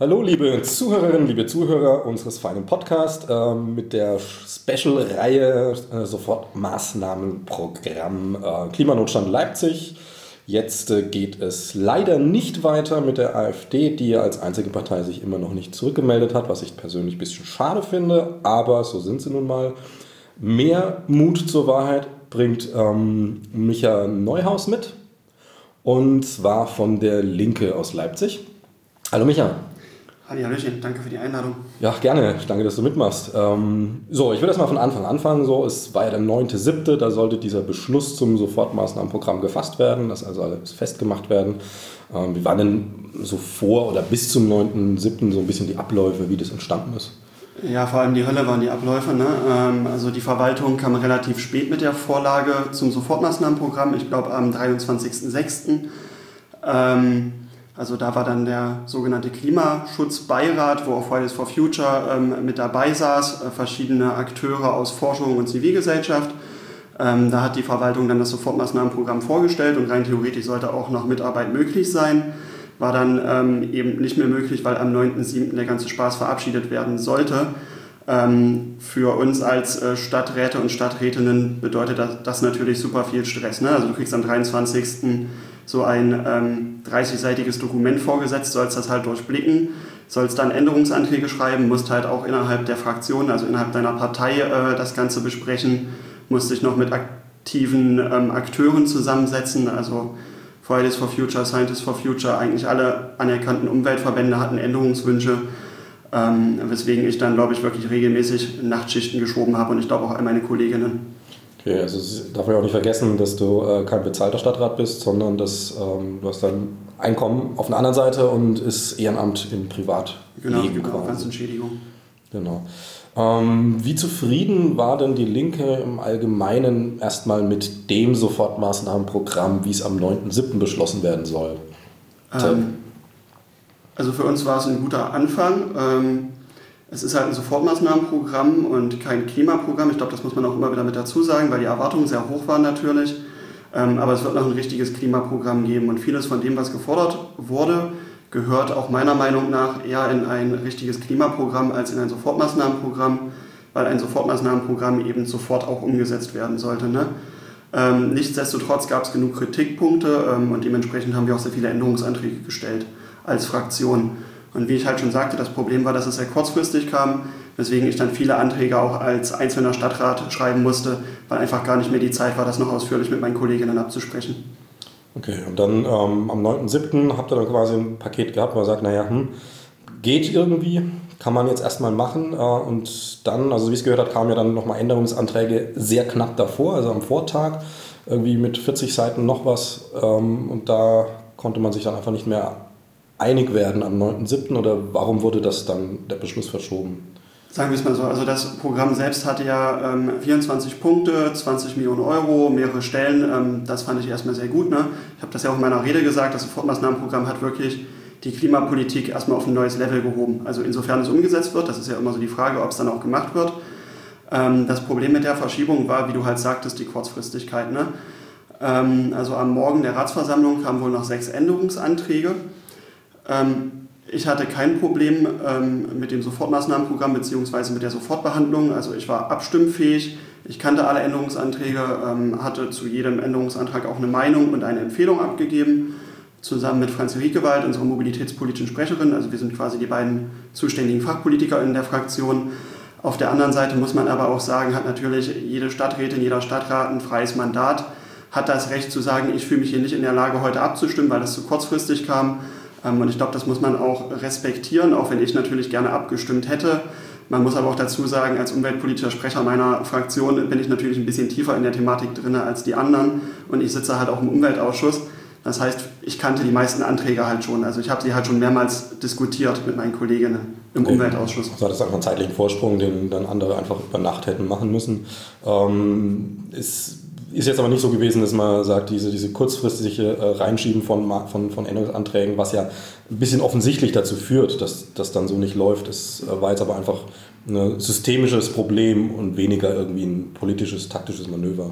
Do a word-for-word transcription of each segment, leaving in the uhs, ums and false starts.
Hallo liebe Zuhörerinnen, liebe Zuhörer unseres feinen Podcasts äh, mit der Special-Reihe äh, Sofortmaßnahmenprogramm äh, Klimanotstand Leipzig. Jetzt äh, geht es leider nicht weiter mit der AfD, die ja als einzige Partei sich immer noch nicht zurückgemeldet hat, was ich persönlich ein bisschen schade finde, aber so sind sie nun mal. Mehr Mut zur Wahrheit bringt ähm, Micha Neuhaus mit, und zwar von der Linke aus Leipzig. Hallo Micha. Halli, Hallöchen, danke für die Einladung. Ja, gerne. Danke, dass du mitmachst. Ähm, so, ich will erstmal von Anfang anfangen. So, es war ja der neunte siebte Da sollte dieser Beschluss zum Sofortmaßnahmenprogramm gefasst werden, dass also alles festgemacht werden. Ähm, wie waren denn so vor oder bis zum neunten siebten so ein bisschen die Abläufe, wie das entstanden ist? Ja, vor allem die Hölle waren die Abläufe. Ne? Ähm, also die Verwaltung kam relativ spät mit der Vorlage zum Sofortmaßnahmenprogramm. Ich glaube am dreiundzwanzigsten sechsten Ähm, Also da war dann der sogenannte Klimaschutzbeirat, wo auch Fridays for Future ähm, mit dabei saß, äh, verschiedene Akteure aus Forschung und Zivilgesellschaft. Ähm, da hat die Verwaltung dann das Sofortmaßnahmenprogramm vorgestellt und rein theoretisch sollte auch noch Mitarbeit möglich sein. War dann ähm, eben nicht mehr möglich, weil am neunten siebten der ganze Spaß verabschiedet werden sollte. Ähm, für uns als äh, Stadträte und Stadträtinnen bedeutet das, das natürlich super viel Stress. Ne? Also du kriegst am dreiundzwanzigsten so ein ähm, dreißigseitiges Dokument vorgesetzt, sollst das halt durchblicken, sollst dann Änderungsanträge schreiben, musst halt auch innerhalb der Fraktion, also innerhalb deiner Partei äh, das Ganze besprechen, musst dich noch mit aktiven ähm, Akteuren zusammensetzen, also Fridays for Future, Scientists for Future, eigentlich alle anerkannten Umweltverbände hatten Änderungswünsche, ähm, weswegen ich dann, glaube ich, wirklich regelmäßig Nachtschichten geschoben habe und ich glaube auch all meine Kolleginnen. Okay, also darf man auch nicht vergessen, dass du äh, kein bezahlter Stadtrat bist, sondern dass ähm, du hast dein Einkommen auf der anderen Seite und ist Ehrenamt im Privatleben. Genau, genau, ganz Entschädigung. Genau. Ähm, wie zufrieden war denn die Linke im Allgemeinen erstmal mit dem Sofortmaßnahmenprogramm, wie es am neunten siebten beschlossen werden soll? Ähm, also für uns war es ein guter Anfang. Ähm, Es ist halt ein Sofortmaßnahmenprogramm und kein Klimaprogramm. Ich glaube, das muss man auch immer wieder mit dazu sagen, weil die Erwartungen sehr hoch waren natürlich. Aber es wird noch ein richtiges Klimaprogramm geben. Und vieles von dem, was gefordert wurde, gehört auch meiner Meinung nach eher in ein richtiges Klimaprogramm als in ein Sofortmaßnahmenprogramm, weil ein Sofortmaßnahmenprogramm eben sofort auch umgesetzt werden sollte. Ne? Ähm, nichtsdestotrotz gab es genug Kritikpunkte ähm, und dementsprechend haben wir auch sehr viele Änderungsanträge gestellt als Fraktion. Und wie ich halt schon sagte, das Problem war, dass es sehr kurzfristig kam, weswegen ich dann viele Anträge auch als einzelner Stadtrat schreiben musste, weil einfach gar nicht mehr die Zeit war, das noch ausführlich mit meinen Kolleginnen abzusprechen. Okay, und dann ähm, am neunten siebten habt ihr dann quasi ein Paket gehabt, wo man sagt, naja, hm, geht irgendwie, kann man jetzt erstmal machen. Äh, und dann, also wie ich es gehört habe, kamen ja dann nochmal Änderungsanträge sehr knapp davor, also am Vortag, irgendwie mit vierzig Seiten noch was. Ähm, und da konnte man sich dann einfach nicht mehr einig werden am neunten siebten oder warum wurde das dann der Beschluss verschoben? Sagen wir es mal so, also das Programm selbst hatte ja ähm, vierundzwanzig Punkte, zwanzig Millionen Euro, mehrere Stellen, ähm, das fand ich erstmal sehr gut. Ne? Ich habe das ja auch in meiner Rede gesagt, das Sofortmaßnahmenprogramm hat wirklich die Klimapolitik erstmal auf ein neues Level gehoben. Also insofern es umgesetzt wird, das ist ja immer so die Frage, ob es dann auch gemacht wird. Ähm, das Problem mit der Verschiebung war, wie du halt sagtest, die Kurzfristigkeit. Ne? Ähm, also am Morgen der Ratsversammlung kamen wohl noch sechs Änderungsanträge. Ich hatte kein Problem mit dem Sofortmaßnahmenprogramm bzw. mit der Sofortbehandlung. Also ich war abstimmfähig, ich kannte alle Änderungsanträge, hatte zu jedem Änderungsantrag auch eine Meinung und eine Empfehlung abgegeben, zusammen mit Franzi Riekewald, unserer mobilitätspolitischen Sprecherin. Also wir sind quasi die beiden zuständigen Fachpolitiker in der Fraktion. Auf der anderen Seite muss man aber auch sagen, hat natürlich jede Stadträtin, jeder Stadtrat ein freies Mandat, hat das Recht zu sagen, ich fühle mich hier nicht in der Lage, heute abzustimmen, weil das zu kurzfristig kam. Und ich glaube, das muss man auch respektieren, auch wenn ich natürlich gerne abgestimmt hätte. Man muss aber auch dazu sagen, als umweltpolitischer Sprecher meiner Fraktion bin ich natürlich ein bisschen tiefer in der Thematik drin als die anderen. Und ich sitze halt auch im Umweltausschuss. Das heißt, ich kannte die meisten Anträge halt schon. Also ich habe sie halt schon mehrmals diskutiert mit meinen Kolleginnen im okay. Umweltausschuss. Also das ist einfach ein zeitlichen Vorsprung, den dann andere einfach über Nacht hätten machen müssen. Ähm, ist Ist jetzt aber nicht so gewesen, dass man sagt, diese, diese kurzfristige äh, Reinschieben von, von, von Änderungsanträgen, was ja ein bisschen offensichtlich dazu führt, dass das dann so nicht läuft. Das äh, war jetzt aber einfach ein systemisches Problem und weniger irgendwie ein politisches, taktisches Manöver.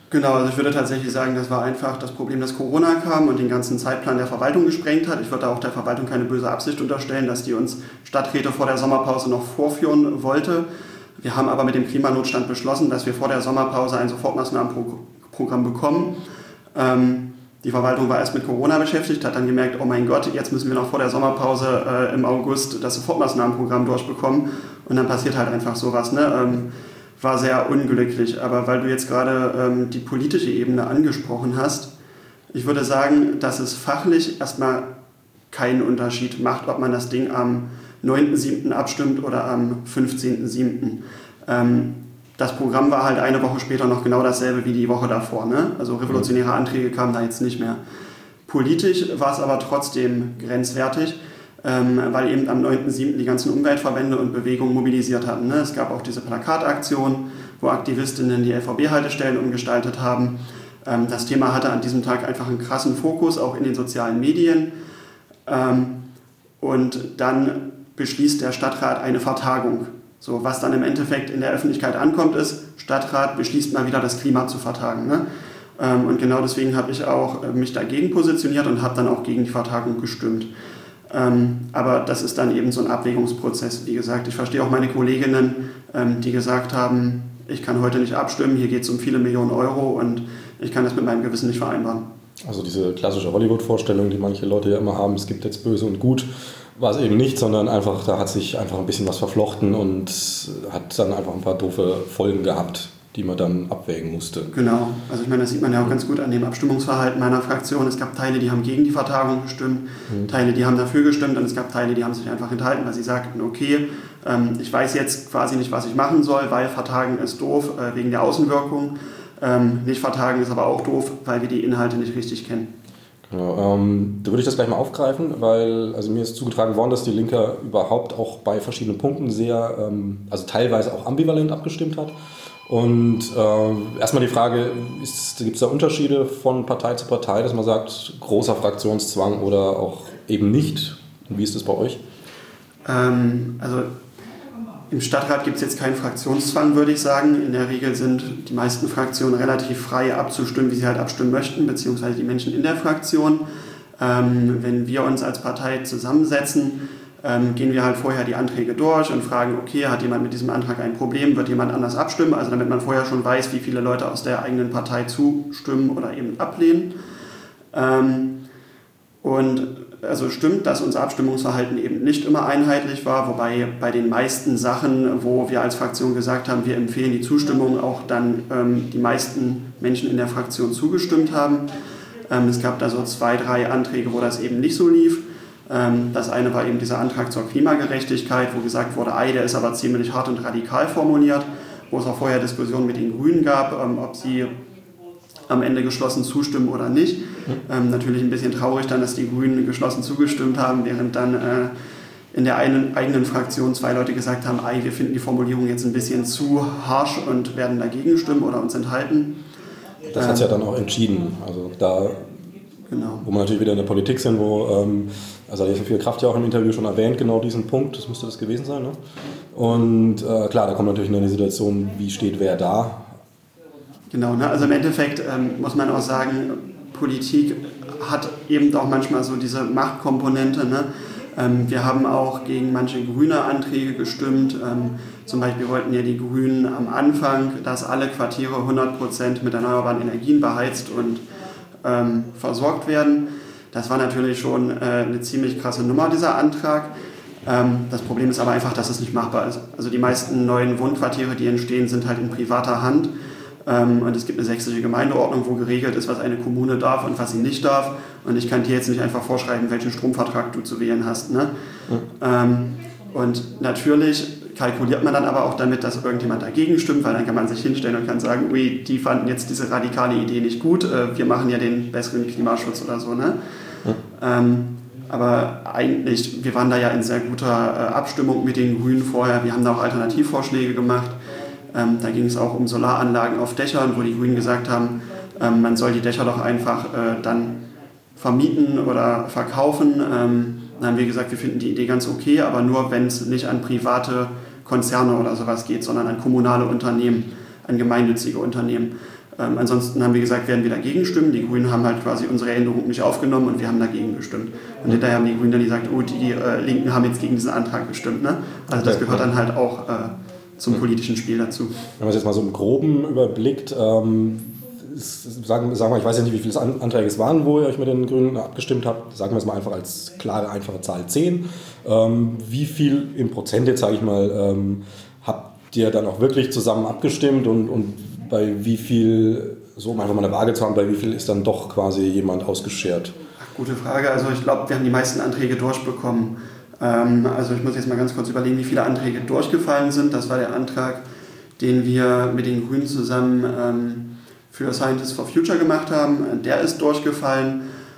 Genau, also ich würde tatsächlich sagen, das war einfach das Problem, dass Corona kam und den ganzen Zeitplan der Verwaltung gesprengt hat. Ich würde auch der Verwaltung keine böse Absicht unterstellen, dass die uns Stadträte vor der Sommerpause noch vorführen wollte. Wir haben aber mit dem Klimanotstand beschlossen, dass wir vor der Sommerpause ein Sofortmaßnahmenprogramm bekommen. Ähm, die Verwaltung war erst mit Corona beschäftigt, hat dann gemerkt, oh mein Gott, jetzt müssen wir noch vor der Sommerpause äh, im August das Sofortmaßnahmenprogramm durchbekommen. Und dann passiert halt einfach sowas, ne? Ähm, war sehr unglücklich. Aber weil du jetzt gerade ähm, die politische Ebene angesprochen hast, ich würde sagen, dass es fachlich erstmal keinen Unterschied macht, ob man das Ding am neunten siebten abstimmt oder am fünfzehnten siebten Ähm, das Programm war halt eine Woche später noch genau dasselbe wie die Woche davor. Ne? Also revolutionäre Anträge kamen da jetzt nicht mehr. Politisch war es aber trotzdem grenzwertig, ähm, weil eben am neunten siebten die ganzen Umweltverbände und Bewegungen mobilisiert hatten. Ne? Es gab auch diese Plakataktion, wo Aktivistinnen die L V B-Haltestellen umgestaltet haben. Ähm, das Thema hatte an diesem Tag einfach einen krassen Fokus, auch in den sozialen Medien. Ähm, und dann beschließt der Stadtrat eine Vertagung. So, was dann im Endeffekt in der Öffentlichkeit ankommt, ist, Stadtrat beschließt mal wieder das Klima zu vertagen. Ne? Ähm, und genau deswegen habe ich auch äh, mich dagegen positioniert und habe dann auch gegen die Vertagung gestimmt. Ähm, aber das ist dann eben so ein Abwägungsprozess. Wie gesagt, ich verstehe auch meine Kolleginnen, ähm, die gesagt haben, ich kann heute nicht abstimmen, hier geht es um viele Millionen Euro und ich kann das mit meinem Gewissen nicht vereinbaren. Also diese klassische Hollywood-Vorstellung, die manche Leute ja immer haben, es gibt jetzt Böse und Gut, war es eben nicht, sondern einfach, da hat sich einfach ein bisschen was verflochten und hat dann einfach ein paar doofe Folgen gehabt, die man dann abwägen musste. Genau, also ich meine, das sieht man ja auch ganz gut an dem Abstimmungsverhalten meiner Fraktion. Es gab Teile, die haben gegen die Vertagung gestimmt, mhm. Teile, die haben dafür gestimmt und es gab Teile, die haben sich einfach enthalten, weil sie sagten, okay, ähm, ich weiß jetzt quasi nicht, was ich machen soll, weil Vertagen ist doof äh, wegen der Außenwirkung. Ähm, nicht vertagen ist aber auch doof, weil wir die Inhalte nicht richtig kennen. Genau, ähm, da würde ich das gleich mal aufgreifen, weil also mir ist zugetragen worden, dass die Linke überhaupt auch bei verschiedenen Punkten sehr, ähm, also teilweise auch ambivalent abgestimmt hat. Und äh, erstmal die Frage, gibt es da Unterschiede von Partei zu Partei, dass man sagt, großer Fraktionszwang oder auch eben nicht? Wie ist das bei euch? Ähm, also im Stadtrat gibt es jetzt keinen Fraktionszwang, würde ich sagen. In der Regel sind die meisten Fraktionen relativ frei abzustimmen, wie sie halt abstimmen möchten, beziehungsweise die Menschen in der Fraktion. Ähm, wenn wir uns als Partei zusammensetzen, ähm, gehen wir halt vorher die Anträge durch und fragen, okay, hat jemand mit diesem Antrag ein Problem, wird jemand anders abstimmen? Also damit man vorher schon weiß, wie viele Leute aus der eigenen Partei zustimmen oder eben ablehnen. Ähm, und also stimmt, dass unser Abstimmungsverhalten eben nicht immer einheitlich war, wobei bei den meisten Sachen, wo wir als Fraktion gesagt haben, wir empfehlen die Zustimmung, auch dann ähm, die meisten Menschen in der Fraktion zugestimmt haben. Ähm, es gab da so zwei, drei Anträge, wo das eben nicht so lief. Ähm, das eine war eben dieser Antrag zur Klimagerechtigkeit, wo gesagt wurde, ei, der ist aber ziemlich hart und radikal formuliert, wo es auch vorher Diskussionen mit den Grünen gab, ähm, ob sie am Ende geschlossen zustimmen oder nicht. Ähm, natürlich ein bisschen traurig dann, dass die Grünen geschlossen zugestimmt haben, während dann äh, in der einen, eigenen Fraktion zwei Leute gesagt haben, ei, wir finden die Formulierung jetzt ein bisschen zu harsch und werden dagegen stimmen oder uns enthalten. Das ähm, hat es ja dann auch entschieden. Also da, genau. Wo wir natürlich wieder in der Politik sind, wo, ähm, also die viel Kraft ja auch im Interview schon erwähnt, genau diesen Punkt, das müsste das gewesen sein. Ne? Und äh, klar, da kommt natürlich in die Situation, wie steht wer da. Genau, ne? Also im Endeffekt ähm, muss man auch sagen, Politik hat eben auch manchmal so diese Machtkomponente. Ne? Ähm, wir haben auch gegen manche grüne Anträge gestimmt. Ähm, zum Beispiel wollten ja die Grünen am Anfang, dass alle Quartiere hundert Prozent mit erneuerbaren Energien beheizt und ähm, versorgt werden. Das war natürlich schon äh, eine ziemlich krasse Nummer, dieser Antrag. Ähm, das Problem ist aber einfach, dass es nicht machbar ist. Also die meisten neuen Wohnquartiere, die entstehen, sind halt in privater Hand. Und es gibt eine sächsische Gemeindeordnung, wo geregelt ist, was eine Kommune darf und was sie nicht darf. Und ich kann dir jetzt nicht einfach vorschreiben, welchen Stromvertrag du zu wählen hast. Ne? Mhm. Und natürlich kalkuliert man dann aber auch damit, dass irgendjemand dagegen stimmt, weil dann kann man sich hinstellen und kann sagen, ui, die fanden jetzt diese radikale Idee nicht gut, wir machen ja den besseren Klimaschutz oder so. Ne? Mhm. Ähm, aber eigentlich, wir waren da ja in sehr guter Abstimmung mit den Grünen vorher. Wir haben da auch Alternativvorschläge gemacht. Ähm, da ging es auch um Solaranlagen auf Dächern, wo die Grünen gesagt haben, ähm, man soll die Dächer doch einfach äh, dann vermieten oder verkaufen. Ähm, dann haben wir gesagt, wir finden die Idee ganz okay, aber nur, wenn es nicht an private Konzerne oder sowas geht, sondern an kommunale Unternehmen, an gemeinnützige Unternehmen. Ähm, ansonsten haben wir gesagt, werden wir dagegen stimmen. Die Grünen haben halt quasi unsere Änderung nicht aufgenommen und wir haben dagegen gestimmt. Und hinterher haben die Grünen dann gesagt, oh, die äh, Linken haben jetzt gegen diesen Antrag gestimmt. Ne? Also das gehört dann halt auch äh, zum politischen Spiel dazu. Wenn man es jetzt mal so im Groben überblickt, ähm, sagen, sagen wir, ich weiß ja nicht, wie viele Anträge es waren, wo ihr euch mit den Grünen abgestimmt habt. Sagen wir es mal einfach als klare, einfache Zahl zehn. Ähm, wie viel im Prozent jetzt, sage ich mal, ähm, habt ihr dann auch wirklich zusammen abgestimmt und, und bei wie viel, so um einfach mal eine Waage zu haben, bei wie viel ist dann doch quasi jemand ausgeschert? Ach, gute Frage. Also ich glaube, wir haben die meisten Anträge durchbekommen. Ähm, also ich muss jetzt mal ganz kurz überlegen, wie viele Anträge durchgefallen sind. Das war der Antrag, den wir mit den Grünen zusammen ähm, für Scientists for Future gemacht haben. Der ist durchgefallen.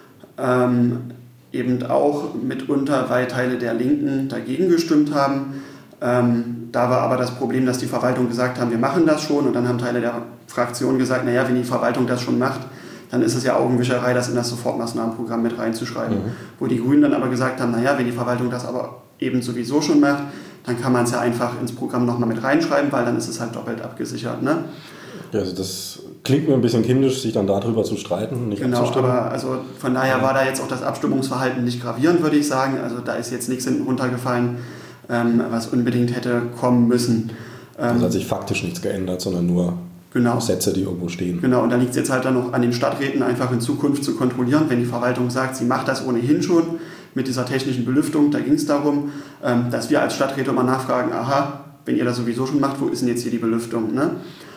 Ähm, eben auch mitunter, weil Teile der Linken dagegen gestimmt haben. Ähm, da war aber das Problem, dass die Verwaltung gesagt haben, wir machen das schon, und dann haben Teile der Fraktion gesagt, naja, wenn die Verwaltung das schon macht, dann ist es ja Augenwischerei, das in das Sofortmaßnahmenprogramm mit reinzuschreiben. Mhm. Wo die Grünen dann aber gesagt haben, naja, wenn die Verwaltung das aber eben sowieso schon macht, dann kann man es ja einfach ins Programm nochmal mit reinschreiben, weil dann ist es halt doppelt abgesichert. Ne? Ja, also das klingt mir ein bisschen kindisch, sich dann darüber zu streiten. Nicht genau, aber also von daher war da jetzt auch das Abstimmungsverhalten nicht gravierend, würde ich sagen. Also da ist jetzt nichts hinten runtergefallen, ähm, was unbedingt hätte kommen müssen. Ähm, also hat sich faktisch nichts geändert, sondern nur genau. Sätze, die irgendwo stehen. Genau, und da liegt es jetzt halt dann noch an den Stadträten, einfach in Zukunft zu kontrollieren, wenn die Verwaltung sagt, sie macht das ohnehin schon mit dieser technischen Belüftung. Da ging es darum, ähm, dass wir als Stadträte immer nachfragen, aha, wenn ihr das sowieso schon macht, wo ist denn jetzt hier die Belüftung? Ne?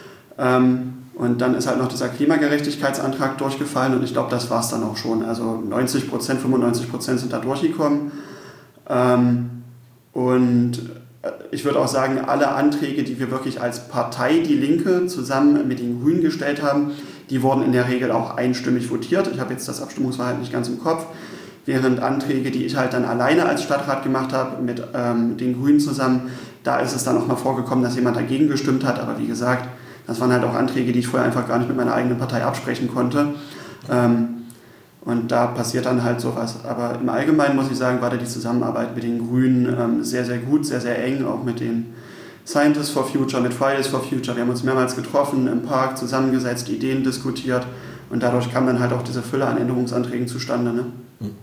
Ähm, Und dann ist halt noch dieser Klimagerechtigkeitsantrag durchgefallen und ich glaube, das war es dann auch schon. Also neunzig Prozent, fünfundneunzig Prozent sind da durchgekommen. Ähm, und ich würde auch sagen, alle Anträge, die wir wirklich als Partei, die Linke, zusammen mit den Grünen gestellt haben, die wurden in der Regel auch einstimmig votiert. Ich habe jetzt das Abstimmungsverhalten nicht ganz im Kopf. Während Anträge, die ich halt dann alleine als Stadtrat gemacht habe, mit ähm, den Grünen zusammen, da ist es dann auch mal vorgekommen, dass jemand dagegen gestimmt hat. Aber wie gesagt, das waren halt auch Anträge, die ich vorher einfach gar nicht mit meiner eigenen Partei absprechen konnte. Ähm, und da passiert dann halt sowas. Aber im Allgemeinen muss ich sagen, war da die Zusammenarbeit mit den Grünen ähm, sehr, sehr gut, sehr, sehr eng. Auch mit den Scientists for Future, mit Fridays for Future. Wir haben uns mehrmals getroffen, im Park zusammengesetzt, Ideen diskutiert. Und dadurch kam dann halt auch diese Fülle an Änderungsanträgen zustande. Ne?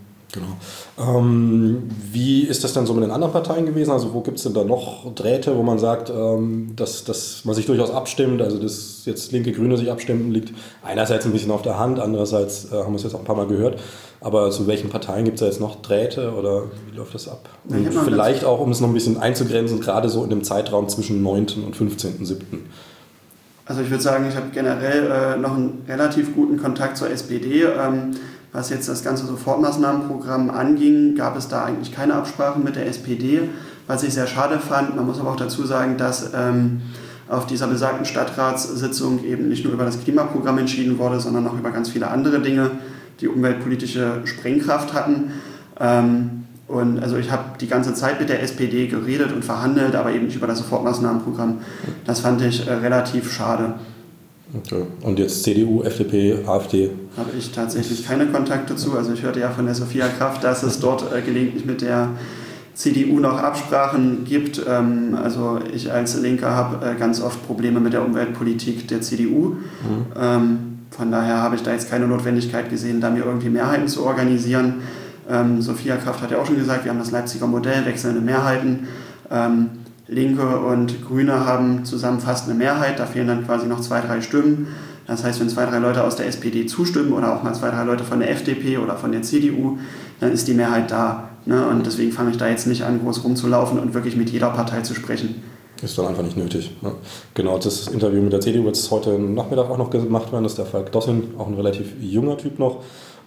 Genau. Ähm, wie ist das dann so mit den anderen Parteien gewesen? Also wo gibt es denn da noch Drähte, wo man sagt, ähm, dass, dass man sich durchaus abstimmt, also dass jetzt linke Grüne sich abstimmen, liegt einerseits ein bisschen auf der Hand, andererseits äh, haben wir es jetzt auch ein paar Mal gehört, aber zu welchen Parteien gibt es da jetzt noch Drähte oder wie läuft das ab? Und ja, vielleicht auch, um es noch ein bisschen einzugrenzen, gerade so in dem Zeitraum zwischen neunten und fünfzehnten siebten Also ich würde sagen, ich habe generell äh, noch einen relativ guten Kontakt zur S P D. Ähm, Was jetzt das ganze Sofortmaßnahmenprogramm anging, gab es da eigentlich keine Absprachen mit der S P D, was ich sehr schade fand. Man muss aber auch dazu sagen, dass ähm, auf dieser besagten Stadtratssitzung eben nicht nur über das Klimaprogramm entschieden wurde, sondern auch über ganz viele andere Dinge, die umweltpolitische Sprengkraft hatten. Ähm, und also ich habe die ganze Zeit mit der S P D geredet und verhandelt, aber eben nicht über das Sofortmaßnahmenprogramm. Das fand ich äh, relativ schade. Okay. Und jetzt C D U, F D P, AfD? Habe ich tatsächlich keine Kontakte zu. Also ich hörte ja von der Sophia Kraft, dass es dort äh, gelegentlich mit der C D U noch Absprachen gibt. Ähm, also ich als Linker habe äh, ganz oft Probleme mit der Umweltpolitik der C D U. Mhm. Ähm, von daher habe ich da jetzt keine Notwendigkeit gesehen, da mir irgendwie Mehrheiten zu organisieren. Ähm, Sophia Kraft hat ja auch schon gesagt, wir haben das Leipziger Modell, wechselnde Mehrheiten. Ähm, Linke und Grüne haben zusammen fast eine Mehrheit, da fehlen dann quasi noch zwei, drei Stimmen. Das heißt, wenn zwei, drei Leute aus der S P D zustimmen oder auch mal zwei, drei Leute von der F D P oder von der C D U, dann ist die Mehrheit da. Ne? Und deswegen fange ich da jetzt nicht an, groß rumzulaufen und wirklich mit jeder Partei zu sprechen. Ist dann einfach nicht nötig. Ne? Genau, das Interview mit der C D U wird heute Nachmittag auch noch gemacht werden. Das ist der Falk Dossin, auch ein relativ junger Typ noch.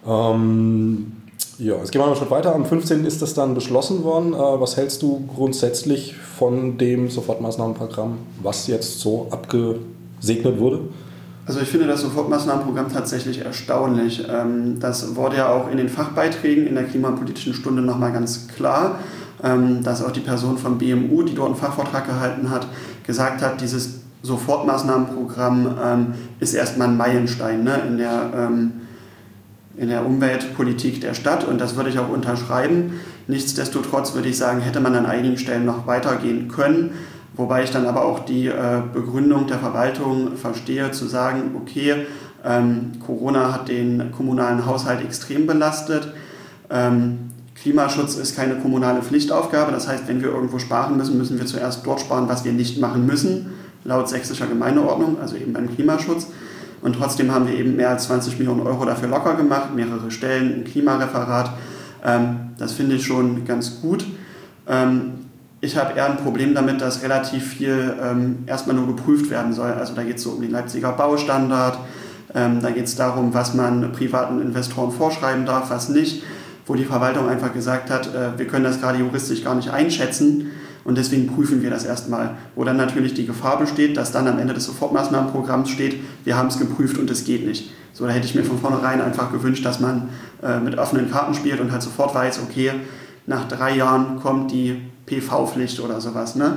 Ähm, Ja, jetzt gehen wir noch einen Schritt weiter. Am fünfzehnten ist das dann beschlossen worden. Was hältst du grundsätzlich von dem Sofortmaßnahmenprogramm, was jetzt so abgesegnet wurde? Also ich finde das Sofortmaßnahmenprogramm tatsächlich erstaunlich. Das wurde ja auch in den Fachbeiträgen in der Klimapolitischen Stunde nochmal ganz klar, dass auch die Person vom B M U, die dort einen Fachvortrag gehalten hat, gesagt hat, dieses Sofortmaßnahmenprogramm ist erstmal ein Meilenstein, ne, in der in der Umweltpolitik der Stadt, und das würde ich auch unterschreiben. Nichtsdestotrotz würde ich sagen, hätte man an einigen Stellen noch weitergehen können. Wobei ich dann aber auch die äh, Begründung der Verwaltung verstehe, zu sagen, okay, ähm, Corona hat den kommunalen Haushalt extrem belastet. Ähm, Klimaschutz ist keine kommunale Pflichtaufgabe. Das heißt, wenn wir irgendwo sparen müssen, müssen wir zuerst dort sparen, was wir nicht machen müssen, laut sächsischer Gemeindeordnung, also eben beim Klimaschutz. Und trotzdem haben wir eben mehr als zwanzig Millionen Euro dafür locker gemacht, mehrere Stellen, ein Klimareferat. Ähm, das finde ich schon ganz gut. Ähm, ich habe eher ein Problem damit, dass relativ viel ähm, erstmal nur geprüft werden soll. Also da geht es so um den Leipziger Baustandard, ähm, da geht es darum, was man privaten Investoren vorschreiben darf, was nicht, wo die Verwaltung einfach gesagt hat, äh, wir können das gerade juristisch gar nicht einschätzen und deswegen prüfen wir das erstmal. Wo dann natürlich die Gefahr besteht, dass dann am Ende des Sofortmaßnahmenprogramms steht, wir haben es geprüft und es geht nicht. So, da hätte ich mir von vornherein einfach gewünscht, dass man äh, mit offenen Karten spielt und halt sofort weiß, okay, nach drei Jahren kommt die P V-Pflicht oder sowas. Ne?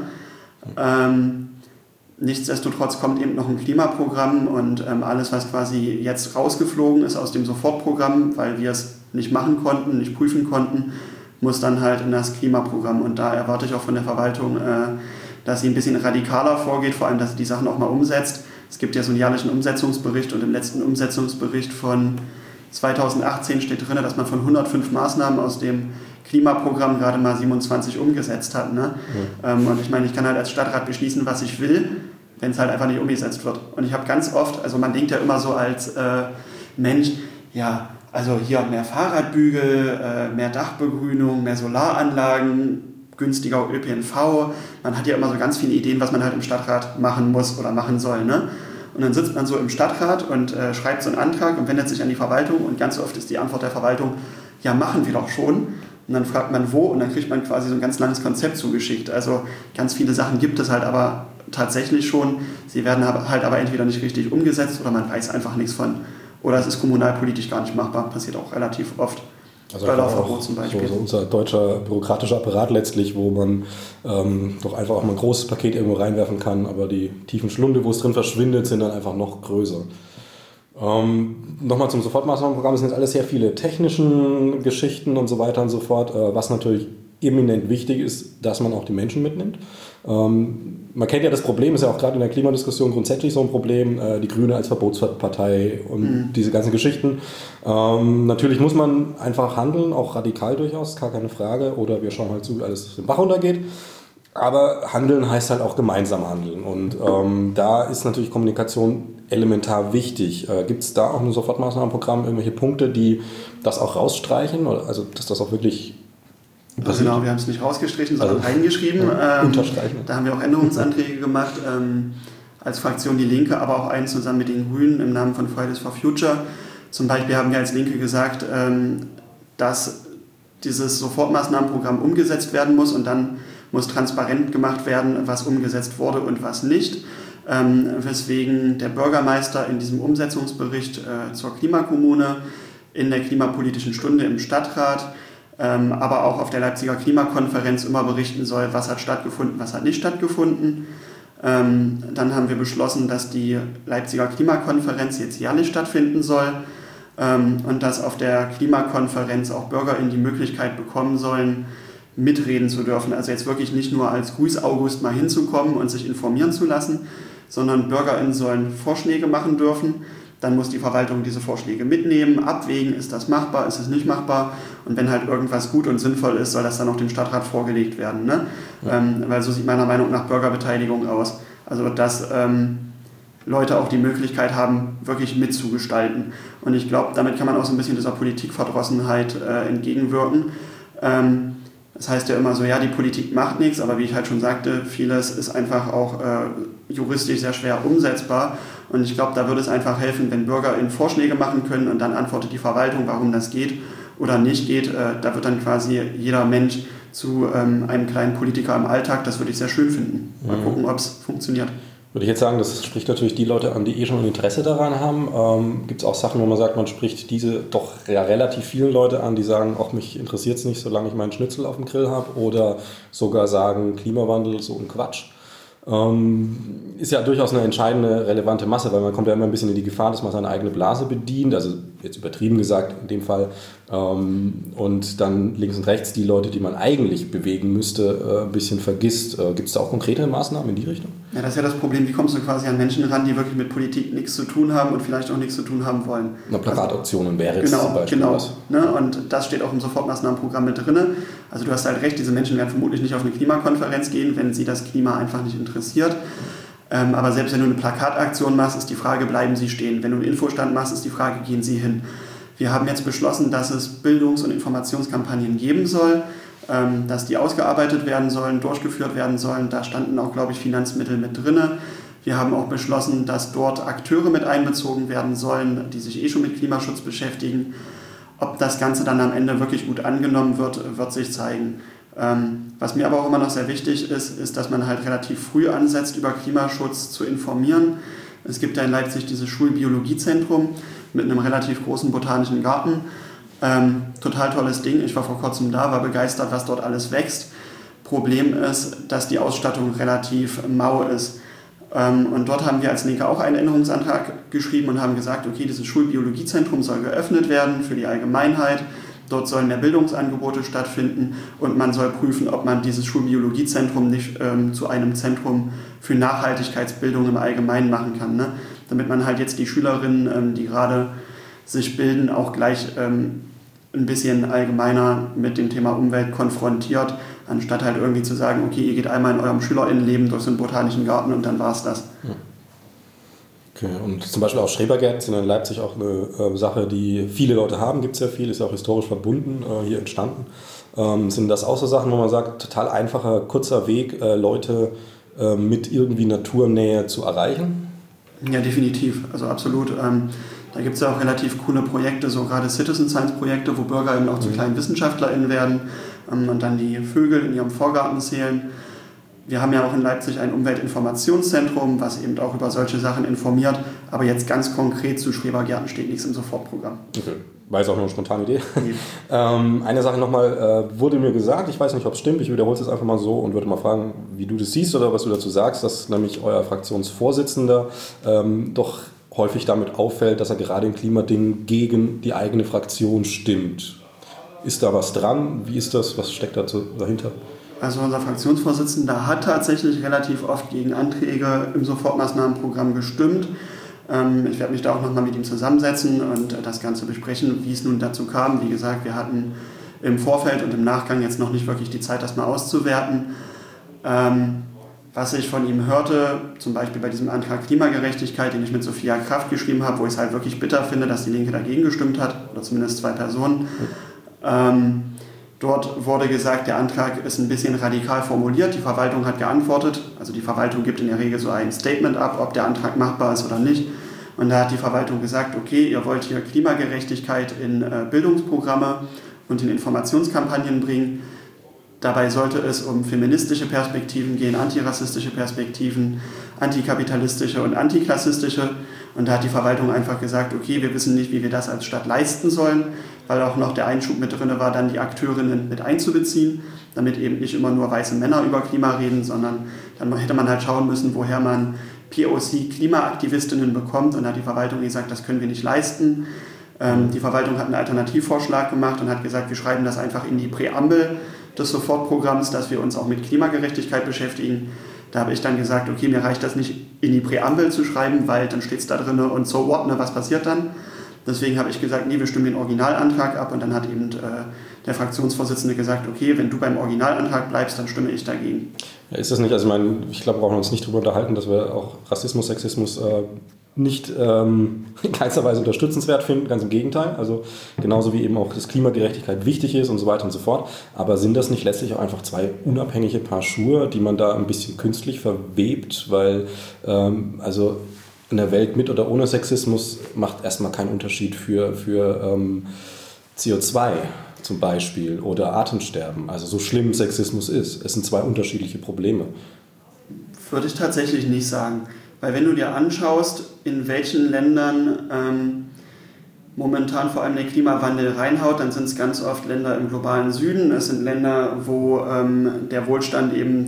Ähm, nichtsdestotrotz kommt eben noch ein Klimaprogramm und ähm, alles, was quasi jetzt rausgeflogen ist aus dem Sofortprogramm, weil wir es nicht machen konnten, nicht prüfen konnten, muss dann halt in das Klimaprogramm. Und da erwarte ich auch von der Verwaltung, äh, dass sie ein bisschen radikaler vorgeht, vor allem, dass sie die Sachen auch mal umsetzt. Es gibt ja so einen jährlichen Umsetzungsbericht und im letzten Umsetzungsbericht von zweitausendachtzehn steht drin, dass man von hundertfünf Maßnahmen aus dem Klimaprogramm gerade mal siebenundzwanzig umgesetzt hat. Ne? Mhm. Und ich meine, ich kann halt als Stadtrat beschließen, was ich will, wenn es halt einfach nicht umgesetzt wird. Und ich habe ganz oft, also man denkt ja immer so als äh, Mensch, ja, also hier mehr Fahrradbügel, äh, mehr Dachbegrünung, mehr Solaranlagen, günstiger Ö P N V. Man hat ja immer so ganz viele Ideen, was man halt im Stadtrat machen muss oder machen soll. Ne? Und dann sitzt man so im Stadtrat und äh, schreibt so einen Antrag und wendet sich an die Verwaltung und ganz oft ist die Antwort der Verwaltung, ja, machen wir doch schon. Und dann fragt man wo und dann kriegt man quasi so ein ganz langes Konzept zugeschickt. Also ganz viele Sachen gibt es halt aber tatsächlich schon. Sie werden halt aber entweder nicht richtig umgesetzt oder man weiß einfach nichts von. Oder es ist kommunalpolitisch gar nicht machbar. Passiert auch relativ oft. Also Börderverbot zum Beispiel. So, so unser deutscher bürokratischer Apparat letztlich, wo man ähm, doch einfach auch mal ein großes Paket irgendwo reinwerfen kann, aber die tiefen Schlunde, wo es drin verschwindet, sind dann einfach noch größer. Ähm, Nochmal zum Sofortmaßnahmenprogramm, es sind jetzt alles sehr viele technische Geschichten und so weiter und so fort, äh, was natürlich eminent wichtig ist, dass man auch die Menschen mitnimmt. Ähm, man kennt ja das Problem, ist ja auch gerade in der Klimadiskussion grundsätzlich so ein Problem, äh, die Grüne als Verbotspartei und mhm. diese ganzen Geschichten. Ähm, natürlich muss man einfach handeln, auch radikal durchaus, gar keine Frage, oder wir schauen halt zu, wie alles den Bach runtergeht. Aber handeln heißt halt auch gemeinsam handeln und ähm, da ist natürlich Kommunikation elementar wichtig. Äh, Gibt es da auch ein Sofortmaßnahmenprogramm, irgendwelche Punkte, die das auch rausstreichen, oder, also dass das auch wirklich Also genau, wir haben es nicht rausgestrichen, sondern also, reingeschrieben. Ja, ähm, unterstreichen. Da haben wir auch Änderungsanträge gemacht, ähm, als Fraktion Die Linke, aber auch einen zusammen mit den Grünen im Namen von Fridays for Future. Zum Beispiel haben wir als Linke gesagt, ähm, dass dieses Sofortmaßnahmenprogramm umgesetzt werden muss und dann muss transparent gemacht werden, was umgesetzt wurde und was nicht. Ähm, weswegen der Bürgermeister in diesem Umsetzungsbericht äh, zur Klimakommune, in der klimapolitischen Stunde im Stadtrat, ähm, aber auch auf der Leipziger Klimakonferenz immer berichten soll, was hat stattgefunden, was hat nicht stattgefunden. Ähm, dann haben wir beschlossen, dass die Leipziger Klimakonferenz jetzt jährlich stattfinden soll ähm, und dass auf der Klimakonferenz auch BürgerInnen die Möglichkeit bekommen sollen, mitreden zu dürfen. Also jetzt wirklich nicht nur als Grüß-August mal hinzukommen und sich informieren zu lassen, sondern BürgerInnen sollen Vorschläge machen dürfen. Dann muss die Verwaltung diese Vorschläge mitnehmen, abwägen, ist das machbar, ist es nicht machbar. Und wenn halt irgendwas gut und sinnvoll ist, soll das dann auch dem Stadtrat vorgelegt werden. Ne? Ja. Ähm, weil so sieht meiner Meinung nach Bürgerbeteiligung aus. Also dass ähm, Leute auch die Möglichkeit haben, wirklich mitzugestalten. Und ich glaube, damit kann man auch so ein bisschen dieser Politikverdrossenheit äh, entgegenwirken. Ähm, Das heißt ja immer so, ja, die Politik macht nichts, aber wie ich halt schon sagte, vieles ist einfach auch äh, juristisch sehr schwer umsetzbar. Und ich glaube, da würde es einfach helfen, wenn BürgerInnen Vorschläge machen können und dann antwortet die Verwaltung, warum das geht oder nicht geht. Äh, da wird dann quasi jeder Mensch zu ähm, einem kleinen Politiker im Alltag. Das würde ich sehr schön finden. Mal mhm. gucken, ob es funktioniert. Würde ich jetzt sagen, das spricht natürlich die Leute an, die eh schon ein Interesse daran haben. Ähm, Gibt es auch Sachen, wo man sagt, man spricht diese doch ja, relativ vielen Leute an, die sagen, auch mich interessiert es nicht, solange ich meinen Schnitzel auf dem Grill habe, oder sogar sagen, Klimawandel, so ein Quatsch. Ähm, ist ja durchaus eine entscheidende, relevante Masse, weil man kommt ja immer ein bisschen in die Gefahr, dass man seine eigene Blase bedient, also jetzt übertrieben gesagt in dem Fall, ähm, und dann links und rechts die Leute, die man eigentlich bewegen müsste, äh, ein bisschen vergisst. Äh, Gibt es da auch konkrete Maßnahmen in die Richtung? Ja, das ist ja das Problem, wie kommst du quasi an Menschen ran, die wirklich mit Politik nichts zu tun haben und vielleicht auch nichts zu tun haben wollen. Na, Plakataktionen wäre jetzt genau, zum Beispiel genau, was. Ne? Und das steht auch im Sofortmaßnahmenprogramm mit drin. Also du hast halt recht, diese Menschen werden vermutlich nicht auf eine Klimakonferenz gehen, wenn sie das Klima einfach nicht interessiert. Ähm, aber selbst wenn du eine Plakataktion machst, ist die Frage, bleiben sie stehen. Wenn du einen Infostand machst, ist die Frage, gehen sie hin. Wir haben jetzt beschlossen, dass es Bildungs- und Informationskampagnen geben soll, ähm, dass die ausgearbeitet werden sollen, durchgeführt werden sollen. Da standen auch, glaube ich, Finanzmittel mit drin. Wir haben auch beschlossen, dass dort Akteure mit einbezogen werden sollen, die sich eh schon mit Klimaschutz beschäftigen. Ob das Ganze dann am Ende wirklich gut angenommen wird, wird sich zeigen. Ähm, was mir aber auch immer noch sehr wichtig ist, ist, dass man halt relativ früh ansetzt, über Klimaschutz zu informieren. Es gibt ja in Leipzig dieses Schulbiologiezentrum mit einem relativ großen botanischen Garten. Ähm, total tolles Ding. Ich war vor kurzem da, war begeistert, was dort alles wächst. Problem ist, dass die Ausstattung relativ mau ist. Ähm, und dort haben wir als Linke auch einen Änderungsantrag geschrieben und haben gesagt, okay, dieses Schulbiologiezentrum soll geöffnet werden für die Allgemeinheit. Dort sollen mehr Bildungsangebote stattfinden und man soll prüfen, ob man dieses Schulbiologiezentrum nicht ähm, zu einem Zentrum für Nachhaltigkeitsbildung im Allgemeinen machen kann. Ne? Damit man halt jetzt die Schülerinnen, ähm, die gerade sich bilden, auch gleich ähm, ein bisschen allgemeiner mit dem Thema Umwelt konfrontiert, anstatt halt irgendwie zu sagen, okay, ihr geht einmal in eurem SchülerInnenleben durch so einen botanischen Garten und dann war's das. Ja. Okay, und zum Beispiel auch Schrebergärten sind in Leipzig auch eine äh, Sache, die viele Leute haben, gibt es ja viel, ist ja auch historisch verbunden, äh, hier entstanden. Ähm, sind das auch so Sachen, wo man sagt, total einfacher, kurzer Weg, äh, Leute äh, mit irgendwie Naturnähe zu erreichen? Ja, definitiv, also absolut. Ähm, da gibt es ja auch relativ coole Projekte, so gerade Citizen Science Projekte, wo BürgerInnen auch zu mhm. kleinen WissenschaftlerInnen werden ähm, und dann die Vögel in ihrem Vorgarten zählen. Wir haben ja auch in Leipzig ein Umweltinformationszentrum, was eben auch über solche Sachen informiert. Aber jetzt ganz konkret zu Schrebergärten steht nichts im Sofortprogramm. Okay. War jetzt auch nur eine spontane Idee. Nee. ähm, eine Sache nochmal, äh, wurde mir gesagt, ich weiß nicht, ob es stimmt, ich wiederhole es jetzt einfach mal so und würde mal fragen, wie du das siehst oder was du dazu sagst, dass nämlich euer Fraktionsvorsitzender ähm, doch häufig damit auffällt, dass er gerade in Klimadingen gegen die eigene Fraktion stimmt. Ist da was dran? Wie ist das? Was steckt dahinter? Also unser Fraktionsvorsitzender hat tatsächlich relativ oft gegen Anträge im Sofortmaßnahmenprogramm gestimmt. Ich werde mich da auch nochmal mit ihm zusammensetzen und das Ganze besprechen, wie es nun dazu kam. Wie gesagt, wir hatten im Vorfeld und im Nachgang jetzt noch nicht wirklich die Zeit, das mal auszuwerten. Was ich von ihm hörte, zum Beispiel bei diesem Antrag Klimagerechtigkeit, den ich mit Sophia Kraft geschrieben habe, wo ich es halt wirklich bitter finde, dass die Linke dagegen gestimmt hat, oder zumindest zwei Personen. Ähm, Dort wurde gesagt, der Antrag ist ein bisschen radikal formuliert. Die Verwaltung hat geantwortet. Also die Verwaltung gibt in der Regel so ein Statement ab, ob der Antrag machbar ist oder nicht. Und da hat die Verwaltung gesagt, okay, ihr wollt hier Klimagerechtigkeit in äh, Bildungsprogramme und in Informationskampagnen bringen. Dabei sollte es um feministische Perspektiven gehen, antirassistische Perspektiven, antikapitalistische und antiklassistische. Und da hat die Verwaltung einfach gesagt, okay, wir wissen nicht, wie wir das als Stadt leisten sollen, weil auch noch der Einschub mit drin war, dann die Akteurinnen mit einzubeziehen, damit eben nicht immer nur weiße Männer über Klima reden, sondern dann hätte man halt schauen müssen, woher man P O C-Klimaaktivistinnen bekommt. Und da hat die Verwaltung gesagt, das können wir nicht leisten. Ähm, die Verwaltung hat einen Alternativvorschlag gemacht und hat gesagt, wir schreiben das einfach in die Präambel des Sofortprogramms, dass wir uns auch mit Klimagerechtigkeit beschäftigen. Da habe ich dann gesagt, okay, mir reicht das nicht in die Präambel zu schreiben, weil dann steht es da drin und so what, ne, was passiert dann? Deswegen habe ich gesagt, nee, wir stimmen den Originalantrag ab und dann hat eben äh, der Fraktionsvorsitzende gesagt, okay, wenn du beim Originalantrag bleibst, dann stimme ich dagegen. Ja, ist das nicht, also ich meine, ich glaube, wir brauchen uns nicht darüber unterhalten, dass wir auch Rassismus, Sexismus äh, nicht ähm, in keinster Weise unterstützenswert finden, ganz im Gegenteil. Also genauso wie eben auch, dass Klimagerechtigkeit wichtig ist und so weiter und so fort. Aber sind das nicht letztlich auch einfach zwei unabhängige Paar Schuhe, die man da ein bisschen künstlich verwebt? Weil, ähm, also in der Welt mit oder ohne Sexismus macht erstmal keinen Unterschied für, für ähm, C O zwei zum Beispiel oder Atemsterben. Also so schlimm Sexismus ist. Es sind zwei unterschiedliche Probleme. Würde ich tatsächlich nicht sagen. Weil wenn du dir anschaust, in welchen Ländern ähm, momentan vor allem der Klimawandel reinhaut, dann sind es ganz oft Länder im globalen Süden. Es sind Länder, wo ähm, der Wohlstand eben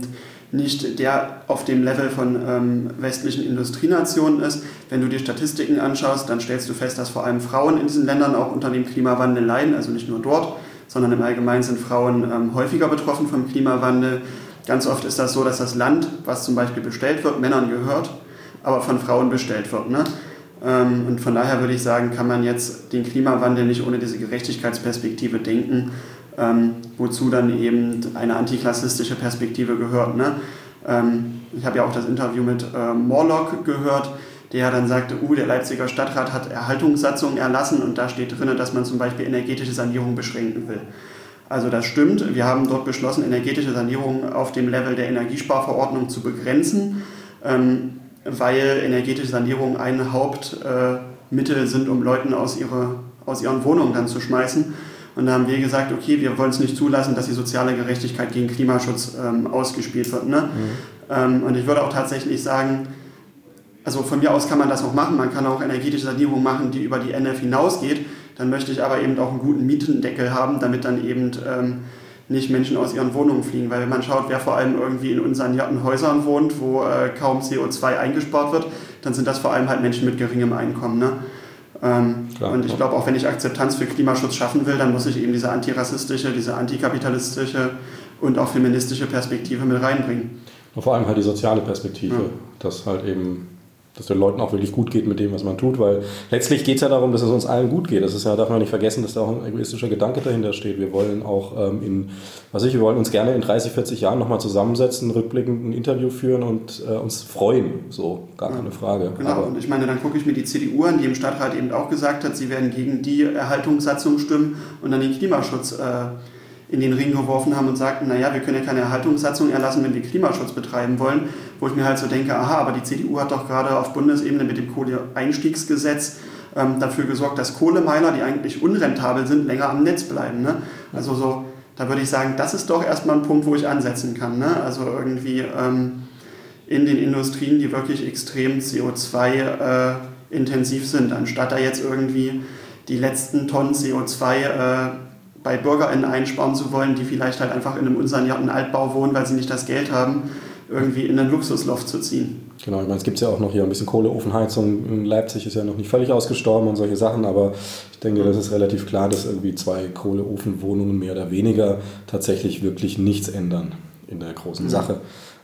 nicht der auf dem Level von ähm, westlichen Industrienationen ist. Wenn du dir Statistiken anschaust, dann stellst du fest, dass vor allem Frauen in diesen Ländern auch unter dem Klimawandel leiden, also nicht nur dort, sondern im Allgemeinen sind Frauen ähm, häufiger betroffen vom Klimawandel. Ganz oft ist das so, dass das Land, was zum Beispiel bestellt wird, Männern gehört, aber von Frauen bestellt wird. Ne? Ähm, und von daher würde ich sagen, kann man jetzt den Klimawandel nicht ohne diese Gerechtigkeitsperspektive denken, ähm, wozu dann eben eine antiklassistische Perspektive gehört. Ne? Ähm, ich habe ja auch das Interview mit äh, Morlock gehört, der dann sagte, uh, der Leipziger Stadtrat hat Erhaltungssatzungen erlassen und da steht drin, dass man zum Beispiel energetische Sanierung beschränken will. Also das stimmt, wir haben dort beschlossen, energetische Sanierung auf dem Level der Energiesparverordnung zu begrenzen, ähm, weil energetische Sanierung ein Hauptmittel äh, sind, um Leuten aus, ihre, aus ihren Wohnungen dann zu schmeißen. Und da haben wir gesagt, okay, wir wollen es nicht zulassen, dass die soziale Gerechtigkeit gegen Klimaschutz ähm, ausgespielt wird. Ne? Mhm. Ähm, und ich würde auch tatsächlich sagen, also von mir aus kann man das auch machen, man kann auch energetische Sanierung machen, die über die N F hinausgeht. Dann möchte ich aber eben auch einen guten Mietendeckel haben, damit dann eben ähm, nicht Menschen aus ihren Wohnungen fliegen. Weil wenn man schaut, wer vor allem irgendwie in unsanierten Häusern wohnt, wo äh, kaum C O zwei eingespart wird, dann sind das vor allem halt Menschen mit geringem Einkommen. Ne? Ähm, Klar, und ich glaube, auch wenn ich Akzeptanz für Klimaschutz schaffen will, dann muss ich eben diese antirassistische, diese antikapitalistische und auch feministische Perspektive mit reinbringen. Und vor allem halt die soziale Perspektive, ja. dass halt eben, dass den Leuten auch wirklich gut geht mit dem, was man tut, weil letztlich geht es ja darum, dass es uns allen gut geht. Das ist ja, darf man nicht vergessen, dass da auch ein egoistischer Gedanke dahinter steht. Wir wollen auch ähm, in, was ich, wir wollen uns gerne in dreißig, vierzig Jahren nochmal zusammensetzen, rückblickend ein Interview führen und äh, uns freuen. So, gar keine Frage. Genau, aber und ich meine, dann gucke ich mir die C D U an, die im Stadtrat eben auch gesagt hat, sie werden gegen die Erhaltungssatzung stimmen und dann den Klimaschutz äh, in den Ring geworfen haben und sagten, naja, wir können ja keine Erhaltungssatzung erlassen, wenn wir Klimaschutz betreiben wollen, wo ich mir halt so denke, aha, aber die C D U hat doch gerade auf Bundesebene mit dem Kohleeinstiegsgesetz ähm, dafür gesorgt, dass Kohlemeiler, die eigentlich unrentabel sind, länger am Netz bleiben. Ne? Also so, da würde ich sagen, das ist doch erstmal ein Punkt, wo ich ansetzen kann. Ne? Also irgendwie ähm, in den Industrien, die wirklich extrem C O zwei äh, intensiv sind, anstatt da jetzt irgendwie die letzten Tonnen C O zwei äh, bei BürgerInnen einsparen zu wollen, die vielleicht halt einfach in einem unsanierten Altbau wohnen, weil sie nicht das Geld haben, irgendwie in einen Luxusloft zu ziehen. Genau, ich meine, es gibt ja auch noch hier ein bisschen Kohleofenheizung. In Leipzig ist ja noch nicht völlig ausgestorben und solche Sachen, aber ich denke, das ist relativ klar, dass irgendwie zwei Kohleofenwohnungen mehr oder weniger tatsächlich wirklich nichts ändern in der großen mhm. Sache.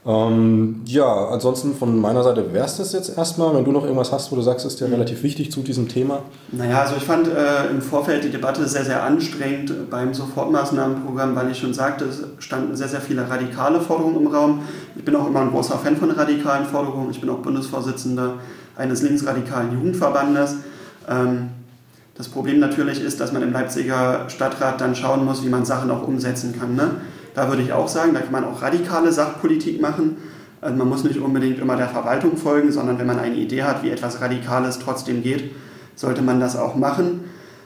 Ähm, ja, ansonsten von meiner Seite wäre es das jetzt erstmal. Wenn du noch irgendwas hast, wo du sagst, ist ja mhm. relativ wichtig zu diesem Thema. Naja, also ich fand äh, im Vorfeld die Debatte sehr, sehr anstrengend beim Sofortmaßnahmenprogramm, weil ich schon sagte, es standen sehr, sehr viele radikale Forderungen im Raum. Ich bin auch immer ein großer Fan von radikalen Forderungen. Ich bin auch Bundesvorsitzender eines linksradikalen Jugendverbandes. Ähm, das Problem natürlich ist, dass man im Leipziger Stadtrat dann schauen muss, wie man Sachen auch umsetzen kann, ne? Da würde ich auch sagen, da kann man auch radikale Sachpolitik machen. Also man muss nicht unbedingt immer der Verwaltung folgen, sondern wenn man eine Idee hat, wie etwas Radikales trotzdem geht, sollte man das auch machen.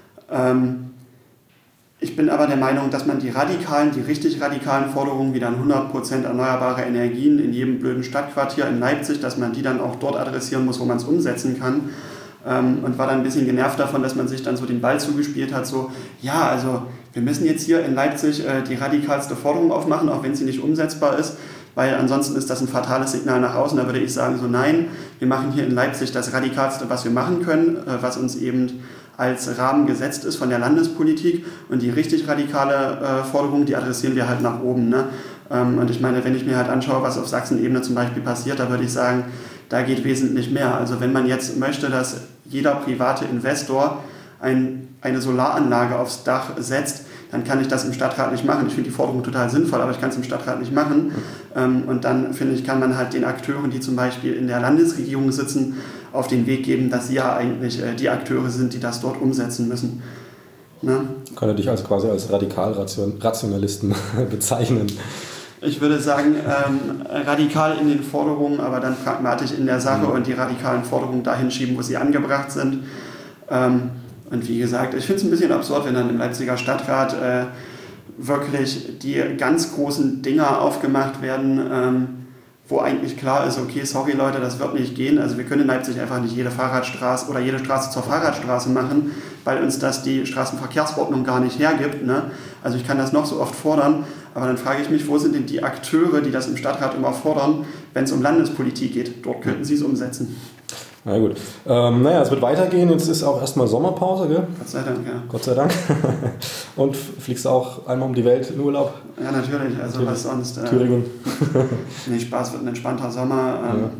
Ähm, ich bin aber der Meinung, dass man die radikalen, die richtig radikalen Forderungen, wie dann hundert Prozent erneuerbare Energien in jedem blöden Stadtquartier in Leipzig, dass man die dann auch dort adressieren muss, wo man es umsetzen kann. Ähm, und war dann ein bisschen genervt davon, dass man sich dann so den Ball zugespielt hat, so, ja, also wir müssen jetzt hier in Leipzig äh, die radikalste Forderung aufmachen, auch wenn sie nicht umsetzbar ist, weil ansonsten ist das ein fatales Signal nach außen. Da würde ich sagen, so nein, wir machen hier in Leipzig das Radikalste, was wir machen können, äh, was uns eben als Rahmen gesetzt ist von der Landespolitik, und die richtig radikale äh, Forderung, die adressieren wir halt nach oben. Ne? Ähm, und ich meine, wenn ich mir halt anschaue, was auf Sachsenebene zum Beispiel passiert, da würde ich sagen, da geht wesentlich mehr. Also wenn man jetzt möchte, dass jeder private Investor ein, eine Solaranlage aufs Dach setzt, dann kann ich das im Stadtrat nicht machen. Ich finde die Forderung total sinnvoll, aber ich kann es im Stadtrat nicht machen. Ähm, und dann, finde ich, kann man halt den Akteuren, die zum Beispiel in der Landesregierung sitzen, auf den Weg geben, dass sie ja eigentlich äh, die Akteure sind, die das dort umsetzen müssen. Ne? Kann er dich also quasi als Radikalrationalisten bezeichnen? Ich würde sagen, ähm, radikal in den Forderungen, aber dann pragmatisch in der Sache, mhm. und die radikalen Forderungen dahin schieben, wo sie angebracht sind. Ähm, und wie gesagt, ich finde es ein bisschen absurd, wenn dann im Leipziger Stadtrat äh, wirklich die ganz großen Dinger aufgemacht werden, ähm, wo eigentlich klar ist, okay, sorry Leute, das wird nicht gehen. Also wir können in Leipzig einfach nicht jede Fahrradstraße oder jede Straße zur Fahrradstraße machen, weil uns das die Straßenverkehrsordnung gar nicht hergibt. Ne? Also ich kann das noch so oft fordern, Aber dann frage ich mich, wo sind denn die Akteure, die das im Stadtrat immer fordern, wenn es um Landespolitik geht? Dort könnten sie es umsetzen. Na gut. Ähm, naja, es wird weitergehen. Jetzt ist auch erstmal Sommerpause, gell? Gott sei Dank, ja. Gott sei Dank. Und fliegst du auch einmal um die Welt in Urlaub? Ja, natürlich. Also natürlich. Was sonst? Äh, Thüringen. Nee, Spaß, wird ein entspannter Sommer. Ähm, ja.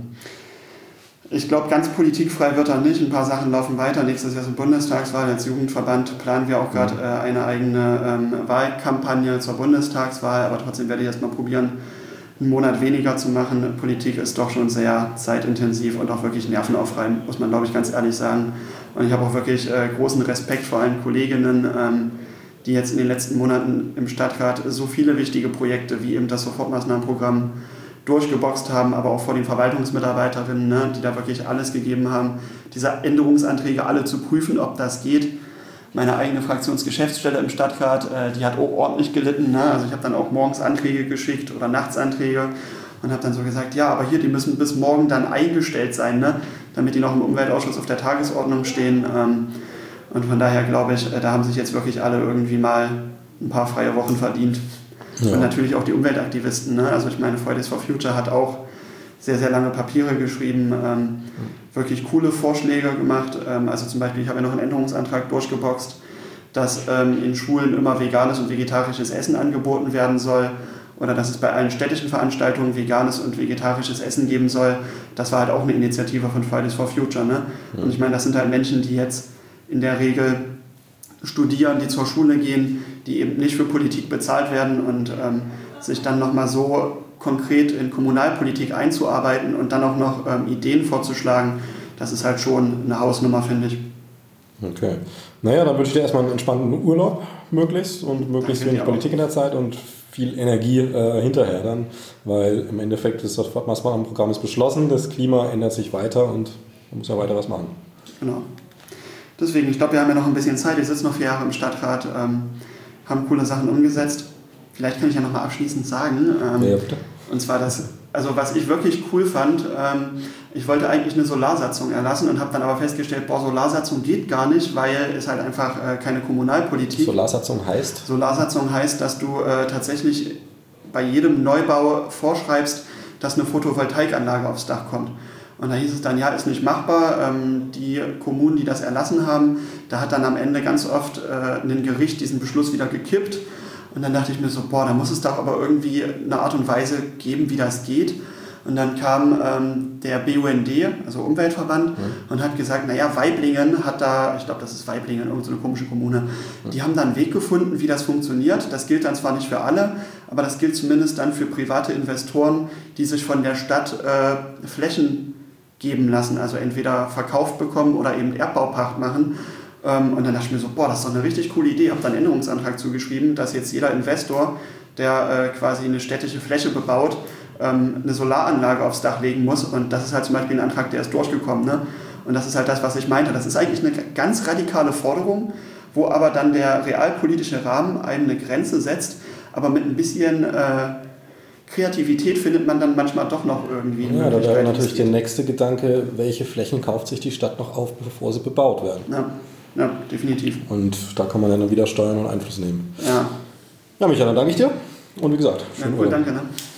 Ich glaube, ganz politikfrei wird er nicht. Ein paar Sachen laufen weiter. Nächstes Jahr ist eine Bundestagswahl. Als Jugendverband planen wir auch gerade äh, eine eigene ähm, Wahlkampagne zur Bundestagswahl. Aber trotzdem werde ich erst mal probieren, einen Monat weniger zu machen. Politik ist doch schon sehr zeitintensiv und auch wirklich nervenaufreibend, muss man, glaube ich, ganz ehrlich sagen. Und ich habe auch wirklich äh, großen Respekt vor allen Kolleginnen, ähm, die jetzt in den letzten Monaten im Stadtrat so viele wichtige Projekte wie eben das Sofortmaßnahmenprogramm durchgeboxt haben, aber auch vor den Verwaltungsmitarbeiterinnen, ne, die da wirklich alles gegeben haben, diese Änderungsanträge alle zu prüfen, ob das geht. Meine eigene Fraktionsgeschäftsstelle im Stadtrat, äh, die hat auch ordentlich gelitten. Ne? Also ich habe dann auch morgens Anträge geschickt oder nachts Anträge und habe dann so gesagt, ja, aber hier, die müssen bis morgen dann eingestellt sein, ne? Damit die noch im Umweltausschuss auf der Tagesordnung stehen. Ähm, und von daher glaube ich, äh, da haben sich jetzt wirklich alle irgendwie mal ein paar freie Wochen verdient. Ja. Und natürlich auch die Umweltaktivisten. Ne? Also ich meine, Fridays for Future hat auch sehr, sehr lange Papiere geschrieben, ähm, wirklich coole Vorschläge gemacht. Ähm, also zum Beispiel, ich habe ja noch einen Änderungsantrag durchgeboxt, dass ähm, in Schulen immer veganes und vegetarisches Essen angeboten werden soll oder dass es bei allen städtischen Veranstaltungen veganes und vegetarisches Essen geben soll. Das war halt auch eine Initiative von Fridays for Future. Ne? Mhm. Und ich meine, das sind halt Menschen, die jetzt in der Regel studieren, die zur Schule gehen, die eben nicht für Politik bezahlt werden und ähm, sich dann nochmal so konkret in Kommunalpolitik einzuarbeiten und dann auch noch ähm, Ideen vorzuschlagen, das ist halt schon eine Hausnummer, finde ich. Okay. Naja, dann wünsche ich dir erstmal einen entspannten Urlaub möglichst und möglichst wenig Politik in der Zeit und viel Energie äh, hinterher dann, weil im Endeffekt das Sofortmaßnahmenprogramm ist beschlossen, das Klima ändert sich weiter und man muss ja weiter was machen. Genau. Deswegen, ich glaube, wir haben ja noch ein bisschen Zeit, ich sitze noch vier Jahre im Stadtrat, ähm, haben coole Sachen umgesetzt. Vielleicht kann ich ja noch mal abschließend sagen, ähm, ja, bitte. Und zwar das, also was ich wirklich cool fand, ähm, ich wollte eigentlich eine Solarsatzung erlassen und habe dann aber festgestellt, boah, Solarsatzung geht gar nicht, weil es halt einfach äh, keine Kommunalpolitik. Solarsatzung heißt? Solarsatzung heißt, dass du äh, tatsächlich bei jedem Neubau vorschreibst, dass eine Photovoltaikanlage aufs Dach kommt. Und da hieß es dann, ja, ist nicht machbar. Ähm, die Kommunen, die das erlassen haben, da hat dann am Ende ganz oft äh, ein Gericht diesen Beschluss wieder gekippt. Und dann dachte ich mir so, boah, da muss es doch aber irgendwie eine Art und Weise geben, wie das geht. Und dann kam ähm, der B U N D, also Umweltverband, mhm. und hat gesagt, naja, Waiblingen hat da, ich glaube, das ist Waiblingen, irgendeine so eine komische Kommune, mhm. die haben da einen Weg gefunden, wie das funktioniert. Das gilt dann zwar nicht für alle, aber das gilt zumindest dann für private Investoren, die sich von der Stadt äh, Flächen geben lassen, also entweder verkauft bekommen oder eben Erbbaupacht machen. Und dann dachte ich mir so, boah, das ist doch eine richtig coole Idee. Ich habe dann einen Änderungsantrag zugeschrieben, dass jetzt jeder Investor, der äh, quasi eine städtische Fläche bebaut, ähm, eine Solaranlage aufs Dach legen muss. Und das ist halt zum Beispiel ein Antrag, der ist durchgekommen. Ne? Und das ist halt das, was ich meinte. Das ist eigentlich eine ganz radikale Forderung, wo aber dann der realpolitische Rahmen einem eine Grenze setzt. Aber mit ein bisschen äh, Kreativität findet man dann manchmal doch noch irgendwie. Ja, da wäre natürlich der nächste Gedanke, welche Flächen kauft sich die Stadt noch auf, bevor sie bebaut werden. Ja. Ja, definitiv. Und da kann man dann wieder steuern und Einfluss nehmen. Ja. Ja, Michael, dann danke ich dir. Und wie gesagt, schönen ja, cool, danke. Ne?